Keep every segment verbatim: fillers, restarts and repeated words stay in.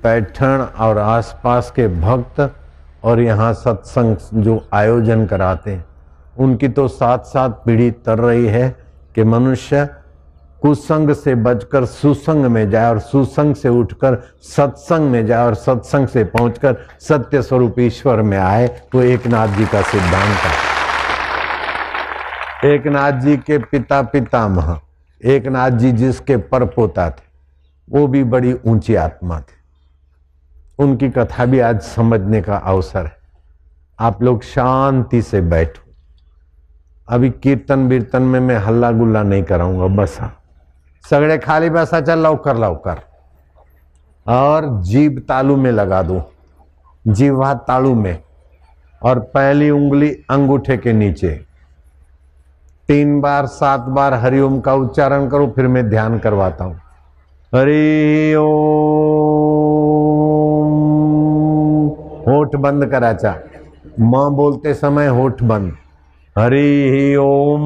पैठण और आसपास के भक्त और यहाँ सत्संग जो आयोजन कराते हैं उनकी तो साथ साथ पीढ़ी तर रही है कि मनुष्य कुसंग से बचकर सुसंग में जाए और सुसंग से उठकर सत्संग में जाए और सत्संग से पहुंचकर सत्य स्वरूप ईश्वर में आए। तो एकनाथ जी का सिद्धांत है। एकनाथ जी के पिता पितामह एकनाथ जी जिसके परपोता थे वो भी बड़ी ऊंची आत्मा थे। उनकी कथा भी आज समझने का अवसर है। आप लोग शांति से बैठो। अभी कीर्तन वीर्तन में मैं हल्ला गुल्ला नहीं कराऊंगा। बस सगड़े खाली बसा चल लवकर लवकर और जीभ तालू में लगा दो, जीवा तालू में, और पहली उंगली अंगूठे के नीचे तीन बार सात बार हरिओम का उच्चारण करो। फिर मैं ध्यान करवाता हूं। हरि ओम। होठ बंद कराचा, मां बोलते समय होठ बंद। हरि ओम।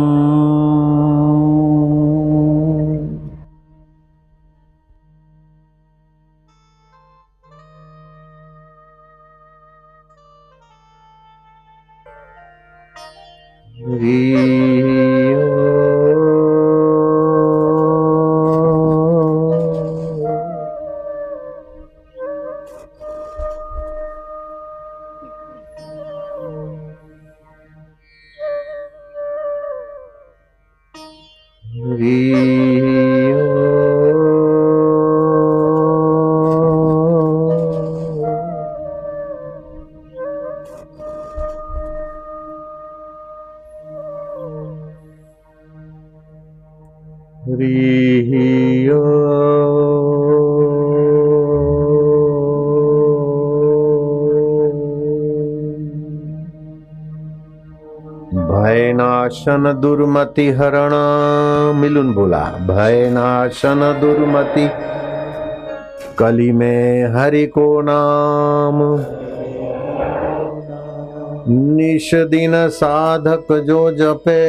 भयनाशन दुर्मति हरण। मिलुन बोला भयनाशन दुर्मति, कली में हरि को नाम। निश दिन साधक जो जपे,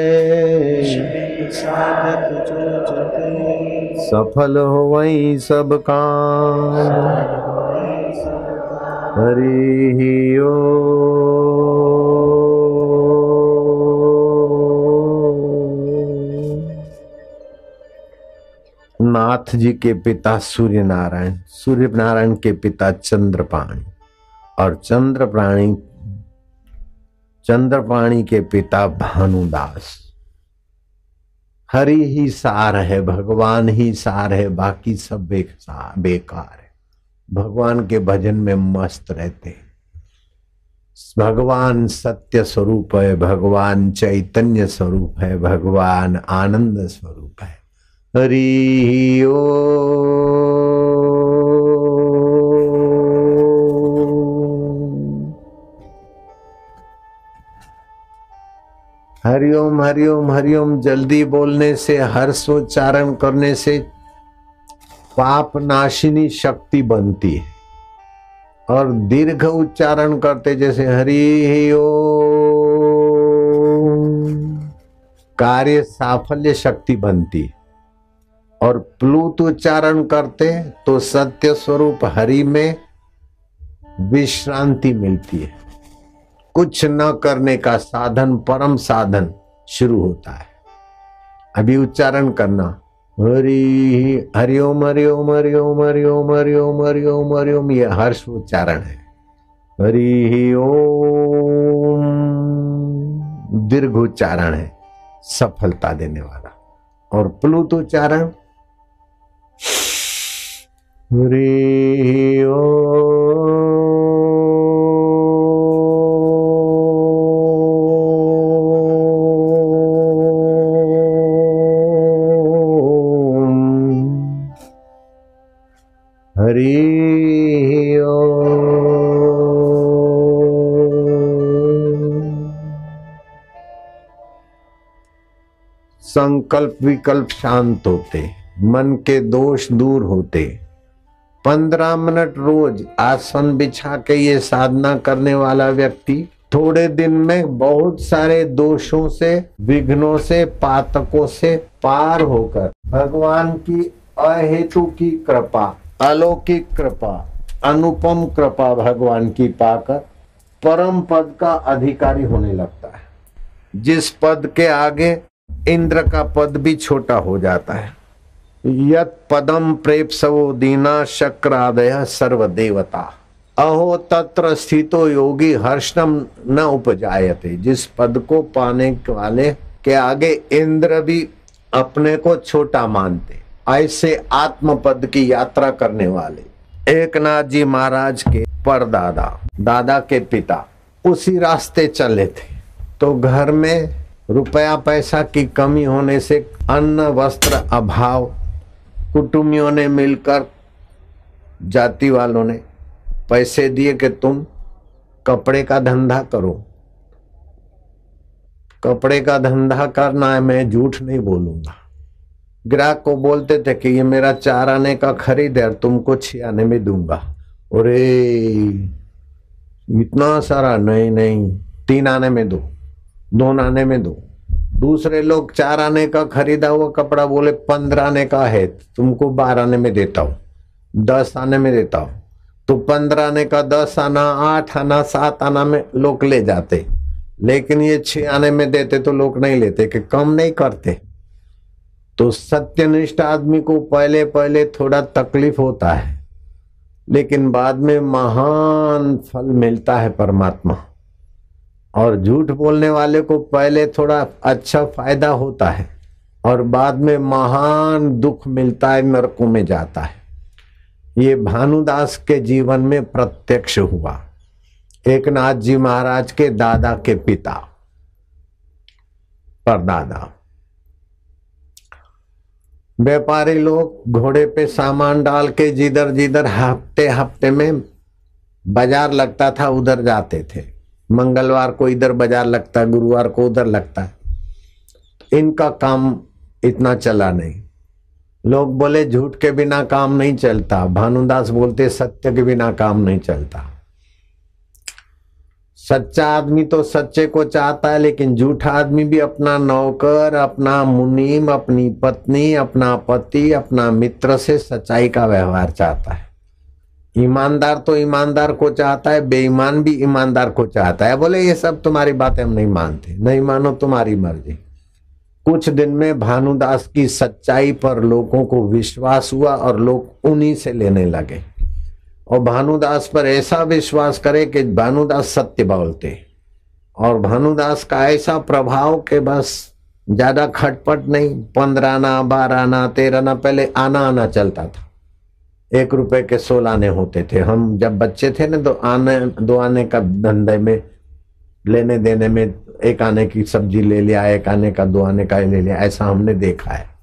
सफल हो वही सब काम। हरि ओम। नाथ जी के पिता सूर्य नारायण, सूर्य नारायण के पिता चंद्रपाणी, और चंद्रपाणी चंद्रपाणी के पिता भानुदास। हरि ही सार है, भगवान ही सार है, बाकी सब बेकार है। भगवान के भजन में मस्त रहते हैं। भगवान सत्य स्वरूप है, भगवान चैतन्य स्वरूप है, भगवान आनंद स्वरूप है। हरि ओम। हरिओम हरिओम हरिओम। जल्दी बोलने से, हर्षोच्चारण करने से पाप नाशिनी शक्ति बनती है, और दीर्घ उच्चारण करते जैसे हरि ओम कार्य साफल्य शक्ति बनती है, और प्लुत उच्चारण करते तो सत्य स्वरूप हरि में विश्रांति मिलती है। कुछ न करने का साधन, परम साधन शुरू होता है। अभी उच्चारण करना हरि हरिओम हरिओम हरिओम हरिओम हरिओम हरिओम हरिओम, ये हर्ष उच्चारण है। हरि ओम दीर्घ उच्चारण है, सफलता देने वाला। और प्लुत उच्चारण हरि ओम। हरि ओम। संकल्प विकल्प शांत होते, मन के दोष दूर होते। पंद्रह मिनट रोज आसन बिछा के ये साधना करने वाला व्यक्ति थोड़े दिन में बहुत सारे दोषों से, विघ्नों से, पातकों से पार होकर भगवान की अहेतु की कृपा, अलौकिक कृपा, अनुपम कृपा भगवान की पाकर परम पद का अधिकारी होने लगता है। जिस पद के आगे इंद्र का पद भी छोटा हो जाता है। यत पदम प्रेप्सवो दीना शक्रादय सर्वदेवता अहो तत्र स्थितो योगी हर्षम न उपजायते। जिस पद को पाने वाले के आगे इंद्र भी अपने को छोटा मानते, ऐसे आत्म पद की यात्रा करने वाले एक नाथ जी महाराज के परदादा, दादा के पिता उसी रास्ते चले थे। तो घर में रुपया पैसा की कमी होने से अन्न वस्त्र अभाव, कुटुंबियों ने मिलकर, जाति वालों ने पैसे दिए कि तुम कपड़े का धंधा करो। कपड़े का धंधा करना है, मैं झूठ नहीं बोलूंगा। ग्राहक को बोलते थे कि ये मेरा चार आने का खरीद है और तुमको छह आने में दूंगा। अरे इतना सारा, नहीं नहीं तीन आने में दो, दो आने में दो। दूसरे लोग चार आने का खरीदा हुआ कपड़ा बोले पंद्रह आने का है, तुमको बारह आने में देता हूँ, दस आने में देता हूँ। तो पंद्रह आने का दस आना, आठ आना, सात आना में लोग ले जाते, लेकिन ये छह आने में देते तो लोग नहीं लेते कि कम नहीं करते। तो सत्यनिष्ठ आदमी को पहले पहले थोड़ा तकलीफ होता है, लेकिन बाद में महान फल मिलता है परमात्मा। और झूठ बोलने वाले को पहले थोड़ा अच्छा फायदा होता है और बाद में महान दुख मिलता है, नरकों में जाता है। ये भानुदास के जीवन में प्रत्यक्ष हुआ। एक नाथ जी महाराज के दादा के पिता, परदादा, व्यापारी लोग घोड़े पे सामान डाल के जिधर जिधर हफ्ते हफ्ते में बाजार लगता था उधर जाते थे। मंगलवार को इधर बाजार लगता है, गुरुवार को उधर लगता है। इनका काम इतना चला नहीं। लोग बोले झूठ के बिना काम नहीं चलता, भानुदास बोलते सत्य के बिना काम नहीं चलता। सच्चा आदमी तो सच्चे को चाहता है, लेकिन झूठा आदमी भी अपना नौकर, अपना मुनीम, अपनी पत्नी, अपना पति, अपना मित्र से सच्चाई का व्यवहार चाहता है। ईमानदार तो ईमानदार को चाहता है, बेईमान भी ईमानदार को चाहता है। बोले ये सब तुम्हारी बातें हम नहीं मानते, नहीं मानो तुम्हारी मर्जी। कुछ दिन में भानुदास की सच्चाई पर लोगों को विश्वास हुआ और लोग उन्हीं से लेने लगे और भानुदास पर ऐसा विश्वास करे कि भानुदास सत्य बोलते। और भानुदास का ऐसा प्रभाव कि बस ज्यादा खटपट नहीं, पंद्रह आना, बारह आना, तेरह आना, पहले आना आना चलता था। एक रुपए के सोलह आने होते थे। हम जब बच्चे थे ना तो आने दो आने का धंधे में, लेने देने में, एक आने की सब्जी ले लिया, एक आने का दो आने का ले लिया, ऐसा हमने देखा है।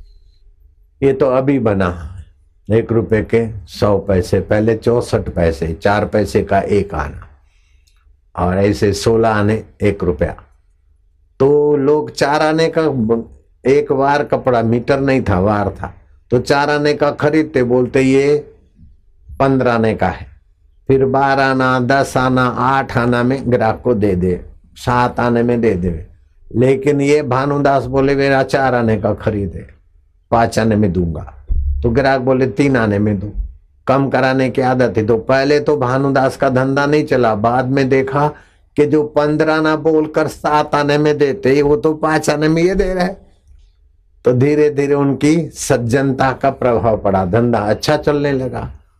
ये तो अभी बना, एक रुपए के सौ पैसे, पहले चौसठ पैसे, चार पैसे का एक आना, और ऐसे सोलह आने एक रुपया। तो लोग चार आने का एक वार कपड़ा, मीटर नहीं था, वार था, तो चार आने का खरीदते, बोलते ये पंद्रह आने का है। फिर बारह आना, दस आना, आठ आना में ग्राहक को दे दे, सात आने में दे दे। लेकिन ये भानुदास बोले मेरा चार आने का खरीदे, पांच आने में दूंगा। तो ग्राहक बोले तीन आने में दो, कम कराने की आदत है। तो पहले तो भानुदास का धंधा नहीं चला, बाद में देखा कि जो पंद्रह आना बोलकर सात आने में देते, वो तो पांच आने में ये दे रहे। तो धीरे धीरे उनकी सज्जनता का प्रभाव पड़ा, धंधा अच्छा चलने लगा।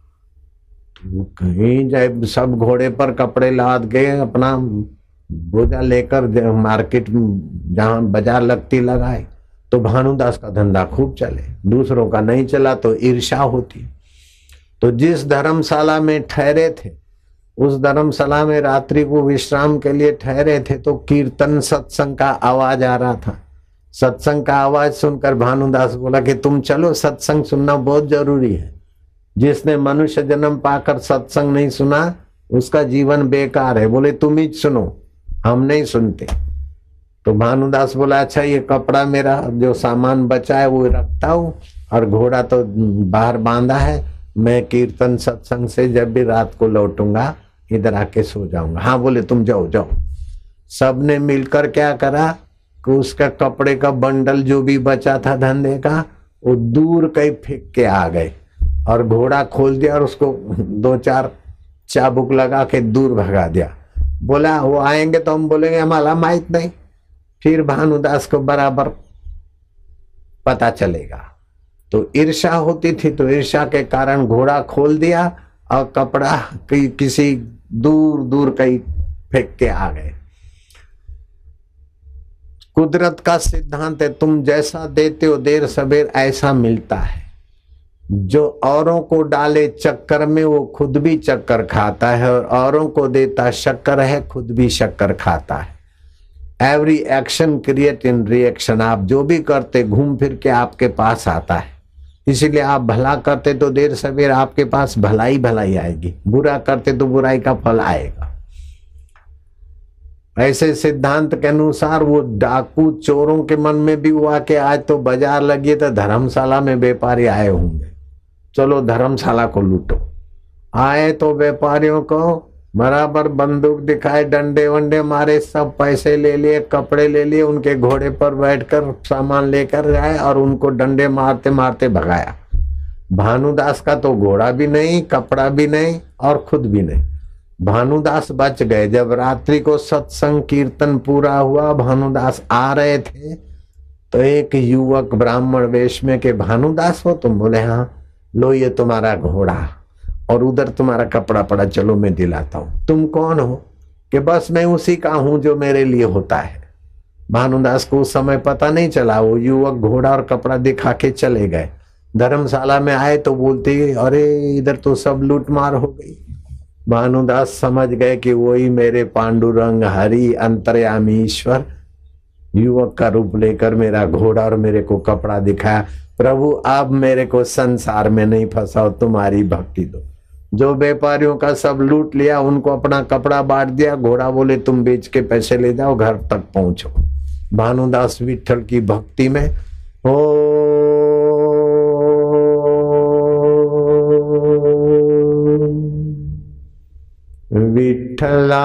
तो कहीं जब सब घोड़े पर कपड़े लाद गए, अपना बोझा लेकर मार्केट जहां बाजार लगती लगाए, तो भानुदास का धंधा खूब चले। दूसरों का नहीं चला तो ईर्ष्या होती। तो जिस धर्मशाला में ठहरे थे, उस धर्मशाला में रात्रि को विश्राम के लिए ठहरे थे, तो कीर्तन सत्संग का आवाज आ रहा था। सत्संग का आवाज सुनकर भानुदास बोला कि तुम चलो, सत्संग सुनना बहुत जरूरी है। जिसने मनुष्य जन्म पाकर सत्संग नहीं सुना उसका जीवन बेकार है। बोले तुम ही सुनो, हम नहीं सुनते। तो भानुदास बोला अच्छा ये कपड़ा मेरा जो सामान बचा है वो रखता हूँ, और घोड़ा तो बाहर बांधा है, मैं कीर्तन सत्संग से जब भी रात को लौटूंगा इधर आके सो जाऊंगा। हाँ बोले तुम जाओ जाओ। सबने मिलकर क्या करा कि उसका कपड़े का बंडल जो भी बचा था धंधे का, वो दूर कहीं फेंक के आ गए। और घोड़ा खोल दिया और उसको दो चार चाबुक लगा के दूर भगा दिया। बोला वो आएंगे तो हम बोलेंगे हमारा माहित नहीं, फिर भानुदास को बराबर पता चलेगा। तो ईर्ष्या होती थी तो ईर्ष्या के कारण घोड़ा खोल दिया और कपड़ा कि, किसी दूर दूर कहीं फेंक के आ गए। कुदरत का सिद्धांत है, तुम जैसा देते हो देर सबेर ऐसा मिलता है। जो औरों को डाले चक्कर में वो खुद भी चक्कर खाता है, और औरों को देता शक्कर है खुद भी शक्कर खाता है। Every action create in reaction. आप जो भी करते घूम फिर के आपके पास आता है। इसीलिए आप भला करते तो देर सवेर आपके पास भलाई भलाई आएगी, बुरा करते तो बुराई का फल आएगा। ऐसे सिद्धांत के अनुसार वो डाकू चोरों के मन में भी हुआ कि आज तो बाजार लगी तो धर्मशाला में व्यापारी आए होंगे, चलो धर्मशाला को लूटो। आए तो व्यापारियों को बराबर बंदूक दिखाए, डंडे वंडे मारे, सब पैसे ले लिए, कपड़े ले लिए, उनके घोड़े पर बैठकर सामान लेकर आए और उनको डंडे मारते मारते भगाया। भानुदास का तो घोड़ा भी नहीं, कपड़ा भी नहीं और खुद भी नहीं। भानुदास बच गए। जब रात्रि को सत्संग कीर्तन पूरा हुआ, भानुदास आ रहे थे तो एक युवक ब्राह्मण वेश में के भानुदास हो तुम? बोले हाँ। लो ये तुम्हारा घोड़ा और उधर तुम्हारा कपड़ा पड़ा, चलो मैं दिलाता हूं। तुम कौन हो? कि बस मैं उसी का हूं जो मेरे लिए होता है। भानुदास को उस समय पता नहीं चला। वो युवक घोड़ा और कपड़ा दिखा के चले गए। धर्मशाला में आए तो बोलते अरे इधर तो सब लूट मार हो गई। भानुदास समझ गए कि वही मेरे पांडुरंग हरि अंतर्यामी ईश्वर युवक का रूप लेकर मेरा घोड़ा और मेरे को कपड़ा दिखाया। प्रभु अब मेरे को संसार में नहीं फंसाओ, तुम्हारी भक्ति दो। जो व्यापारियों का सब लूट लिया उनको अपना कपड़ा बांट दिया। घोड़ा बोले तुम बेच के पैसे ले जाओ, घर तक पहुंचो। भानुदास विठल की भक्ति में ओ विठला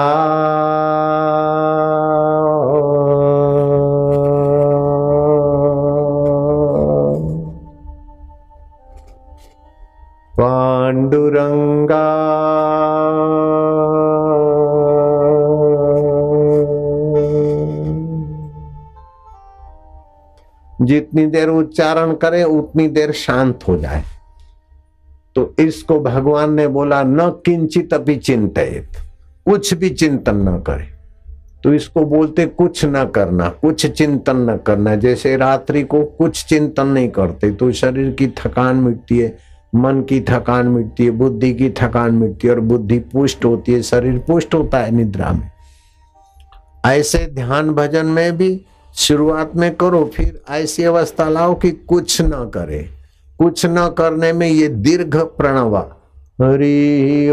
पांडुरंगा जितनी देर उच्चारण करे उतनी देर शांत हो जाए। तो इसको भगवान ने बोला न किंचित अपि चिंतयेत, कुछ भी चिंतन न करे। तो इसको बोलते कुछ न करना, कुछ चिंतन न करना। जैसे रात्रि को कुछ चिंतन नहीं करते तो शरीर की थकान मिटती है, मन की थकान मिटती है, बुद्धि की थकान मिटती है और बुद्धि पुष्ट होती है, शरीर पुष्ट होता है निद्रा में। ऐसे ध्यान भजन में भी शुरुआत में करो, फिर ऐसी अवस्था लाओ कि कुछ न करे। कुछ न करने में ये दीर्घ प्रणव हरि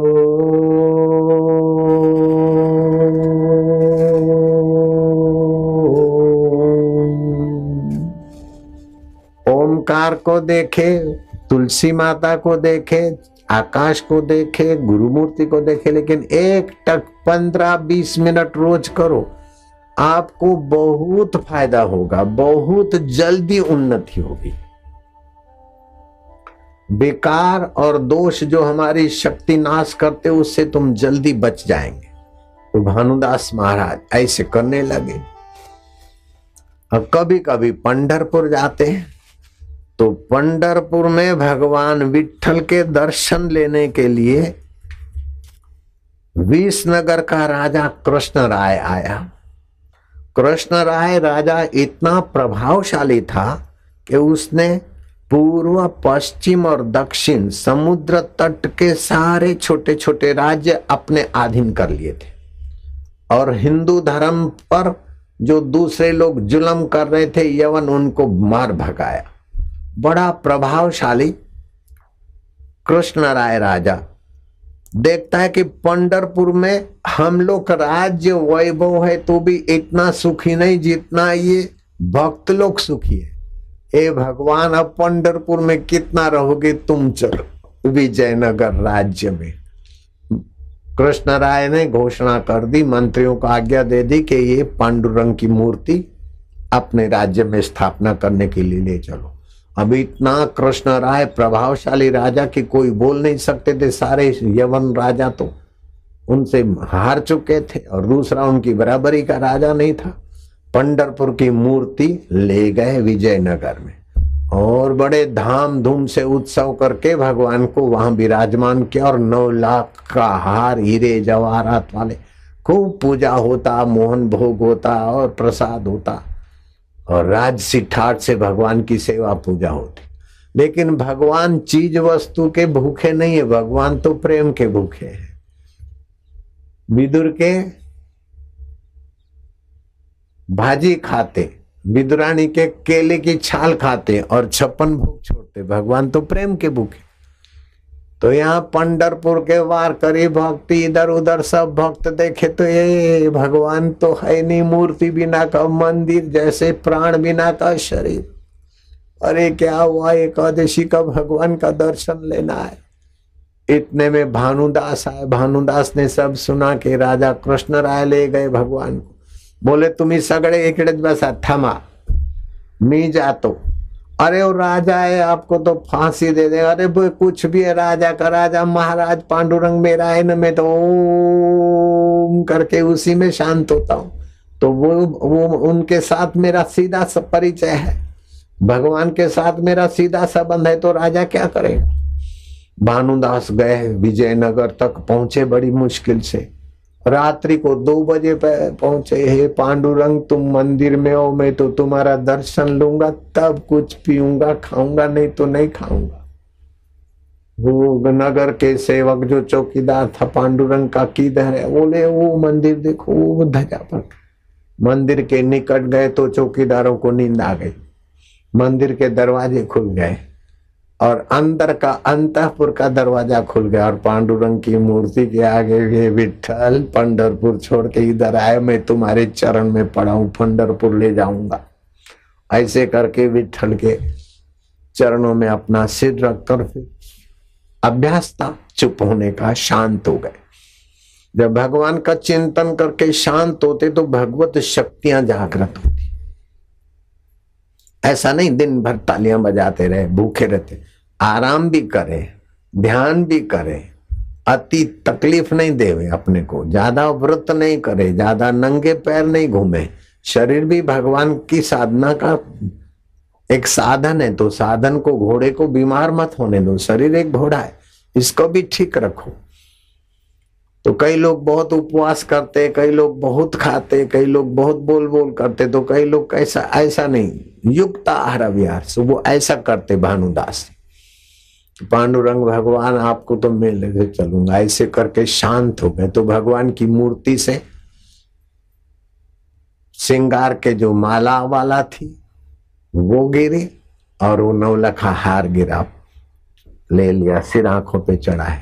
ओमकार को देखे, तुलसी माता को देखे, आकाश को देखे, गुरु मूर्ति को देखे, लेकिन एक टक पंद्रह बीस मिनट रोज करो, आपको बहुत फायदा होगा, बहुत जल्दी उन्नति होगी। बेकार और दोष जो हमारी शक्ति नाश करते उससे तुम जल्दी बच जाएंगे। तो भानुदास महाराज ऐसे करने लगे। अब कभी कभी पंढरपुर जाते हैं तो पंढरपुर में भगवान विठल के दर्शन लेने के लिए विसनगर का राजा कृष्ण राय आया। कृष्ण राय राजा इतना प्रभावशाली था कि उसने पूर्व पश्चिम और दक्षिण समुद्र तट के सारे छोटे छोटे राज्य अपने अधीन कर लिए थे और हिंदू धर्म पर जो दूसरे लोग जुल्म कर रहे थे यवन, उनको मार भगाया। बड़ा प्रभावशाली कृष्ण राय राजा देखता है कि पंढरपुर में हम लोग राज्य वैभव है तो भी इतना सुखी नहीं जितना ये भक्त लोग सुखी है। ए भगवान, अब पंढरपुर में कितना रहोगे तुम? चलो विजयनगर राज्य में। कृष्ण राय ने घोषणा कर दी, मंत्रियों को आज्ञा दे दी कि ये पांडुरंग की मूर्ति अपने राज्य में स्थापना करने के लिए ले चलो। अब इतना कृष्ण राय प्रभावशाली राजा की कोई बोल नहीं सकते थे, सारे यवन राजा तो उनसे हार चुके थे और दूसरा उनकी बराबरी का राजा नहीं था। पंढरपुर की मूर्ति ले गए विजयनगर में और बड़े धाम धूम से उत्सव करके भगवान को वहां विराजमान किया और नौ लाख का हार हीरे जवाहरात वाले खूब पूजा होता, मोहन भोग होता और प्रसाद होता और राजसी ठाट से भगवान की सेवा पूजा होती। लेकिन भगवान चीज वस्तु के भूखे नहीं है, भगवान तो प्रेम के भूखे हैं। विदुर के भाजी खाते, विदुरानी के केले की छाल खाते और छप्पन भोग छोड़ते, भगवान तो प्रेम के भूखे। तो यहाँ पंढरपुर के वारकरी भक्ति इधर उधर सब भक्त देखे तो ये भगवान तो है नहीं, मूर्ति बिना का मंदिर जैसे प्राण बिना का शरीर। अरे क्या हुआ, एकादशी का भगवान का दर्शन लेना है। इतने में भानुदास आए, भानुदास ने सब सुना के राजा कृष्ण राय ले गए भगवान को। बोले तुम्ही सगळे इकड़े बसा, थमा मी जातो। अरे वो राजा है, आपको तो फांसी दे देगा। अरे वो कुछ भी है, राजा का राजा महाराज पांडुरंग मेरा है न, मैं तो ओम करके उसी में शांत होता हूँ। तो वो वो उनके साथ मेरा सीधा सा परिचय है, भगवान के साथ मेरा सीधा संबंध है, तो राजा क्या करेगा। भानुदास गए विजयनगर तक पहुंचे बड़ी मुश्किल से, रात्रि को दो बजे पे पहुंचे। हे पांडुरंग तुम मंदिर में हो, मैं तो तुम्हारा दर्शन लूंगा तब कुछ पीऊंगा खाऊंगा, नहीं तो नहीं खाऊंगा। वो नगर के सेवक जो चौकीदार था पांडुरंग का किधर है, बोले वो मंदिर देखो वो ध्वजा पर। मंदिर के निकट गए तो चौकीदारों को नींद आ गई। मंदिर के दरवाजे खुल गए और अंदर का अंतःपुर का दरवाजा खुल गया और पांडुरंग की मूर्ति के आगे ये विठ्ठल पंढरपुर छोड़ के इधर आए, मैं तुम्हारे चरण में पड़ा हूं, पंढरपुर ले जाऊंगा। ऐसे करके विठ्ठल के चरणों में अपना सिर रखकर फिर अभ्यास था चुप होने का, शांत हो गए। जब भगवान का चिंतन करके शांत होते तो भगवत शक्तियां जागृत होती। ऐसा नहीं दिन भर तालियां बजाते रहे, भूखे रहते, आराम भी करे, ध्यान भी करे, अति तकलीफ नहीं देवे अपने को, ज्यादा व्रत नहीं करे, ज्यादा नंगे पैर नहीं घूमे। शरीर भी भगवान की साधना का एक साधन है, तो साधन को, घोड़े को बीमार मत होने दो। शरीर एक घोड़ा है, इसको भी ठीक रखो। तो कई लोग बहुत उपवास करते, कई लोग बहुत खाते, कई लोग बहुत बोल बोल करते, तो कई लोग कैसा, ऐसा नहीं, युक्त आहार विहार से वो ऐसा करते। भानुदास पांडुरंग भगवान आपको तो मैं लेके चलूंगा, ऐसे करके शांत हो गए। तो भगवान की मूर्ति से श्रृंगार के जो माला वाला थी वो गिरी और वो नौलखा हार गिरा, ले लिया, सिर आंखों पे चढ़ाया,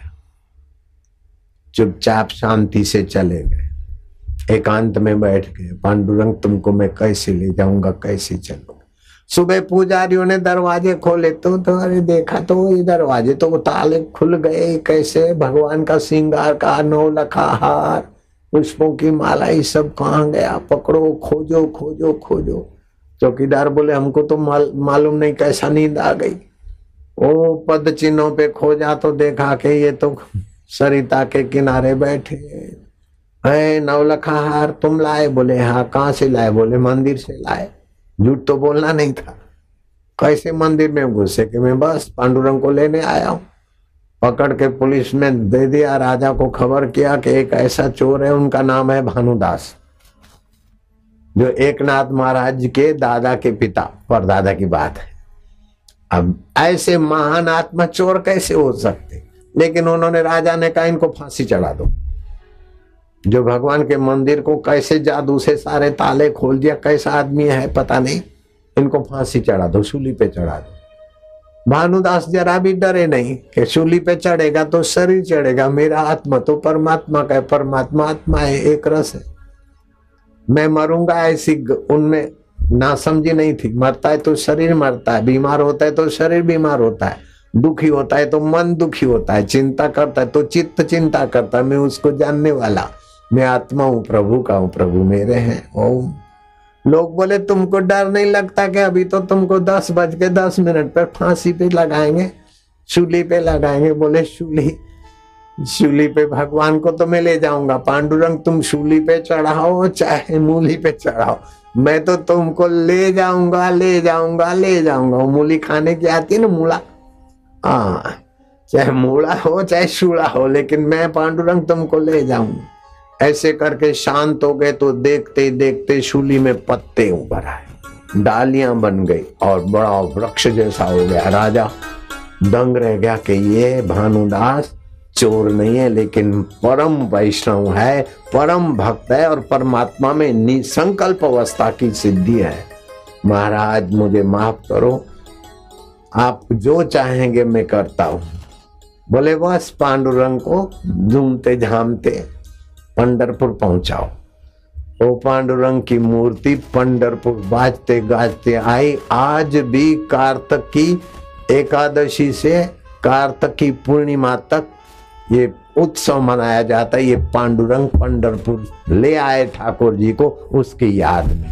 चुपचाप शांति से चले गए, एकांत में बैठ गए। पांडुरंग तुमको मैं कैसे ले जाऊंगा, कैसे चलूंगा। सुबह पुजारियों ने दरवाजे खोले तो, तो अरे देखा तो ये दरवाजे तो वो ताले खुल गए। कैसे, भगवान का श्रृंगार का नौलखा हार, पुष्पों की माला, ये सब कहाँ गया, पकड़ो, खोजो खोजो खोजो। चौकीदार बोले हमको तो माल, मालूम नहीं कैसा नींद आ गई। ओ पद चिन्हों पे खोजा तो देखा कि ये तो सरिता के किनारे बैठे है। नवलखा हार तुम लाए? बोले हाँ। कहाँ से लाए? बोले मंदिर से लाए। झूठ तो बोलना नहीं था। कैसे मंदिर में घुसे? कि मैं बस पांडुरंग को लेने आया हूँ। पकड़ के पुलिस में दे दिया। राजा को खबर किया कि एक ऐसा चोर है, उनका नाम है भानुदास, जो एकनाथ महाराज के दादा के पिता, परदादा की बात है। अब ऐसे महान आत्मा चोर कैसे हो सकते? लेकिन उन्होंने, राजा ने कहा इनको फांसी चढ़ा दो। जो भगवान के मंदिर को कैसे जादू से सारे ताले खोल दिया, कैसा आदमी है पता नहीं, इनको फांसी चढ़ा दो, सूली पे चढ़ा दो। भानुदास जरा भी डरे नहीं कि सूली पे चढ़ेगा तो शरीर चढ़ेगा, मेरा आत्मा तो परमात्मा का है, परमात्मा आत्मा है, एक रस है, मैं मरूंगा ऐसी उनमें ना समझी नहीं थी। मरता है तो शरीर मरता है, बीमार होता है तो शरीर बीमार होता है, दुखी होता है तो मन दुखी होता है, चिंता करता है तो चित्त चिंता करता है। मैं उसको जानने वाला, मैं आत्मा हूं, प्रभु का हूं, प्रभु मेरे हैं। ओम लोग बोले तुमको डर नहीं लगता कि अभी तो तुमको दस बज के दस मिनट पर फांसी पे लगाएंगे, शूली पे लगाएंगे। बोले शूली शूली पे भगवान को तो मैं ले जाऊंगा, पांडुरंग तुम शूली पे चढ़ाओ चाहे मूली पे चढ़ाओ, मैं तो तुमको ले जाऊंगा ले जाऊंगा ले जाऊंगा। मूली खाने की आती है ना, मूला, हाँ, चाहे मूला हो चाहे शूला हो, लेकिन मैं पांडुरंग तुमको ले जाऊंगा। ऐसे करके शांत हो गए तो देखते देखते शूली में पत्ते उभर आए, डालियां बन गई और बड़ा वृक्ष जैसा हो गया। राजा दंग रह गया कि ये भानुदास चोर नहीं है, लेकिन परम वैष्णव है, परम भक्त है और परमात्मा में निसंकल्प अवस्था की सिद्धि है। महाराज मुझे माफ करो, आप जो चाहेंगे मैं करता हूं। बोले बस पांडुरंग को झूमते झामते पंढरपुर पहुंचाओ। वो पांडुरंग की मूर्ति पंढरपुर बाजते गाजते आई। आज भी कार्तिक की एकादशी से कार्तिक की पूर्णिमा तक ये उत्सव मनाया जाता है। ये पांडुरंग पंढरपुर ले आए ठाकुर जी को उसकी याद में।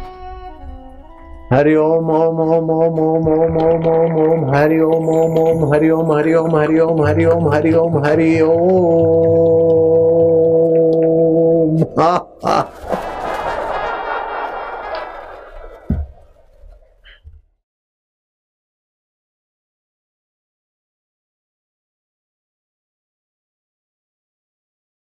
हरि ओम ओम ओम ओम ओम ओम ओम ओम ओम हरि ओम ओम ओम हरि ओम हरि ओम हरि ओम हरि ओम हरि ओम हरि ओम।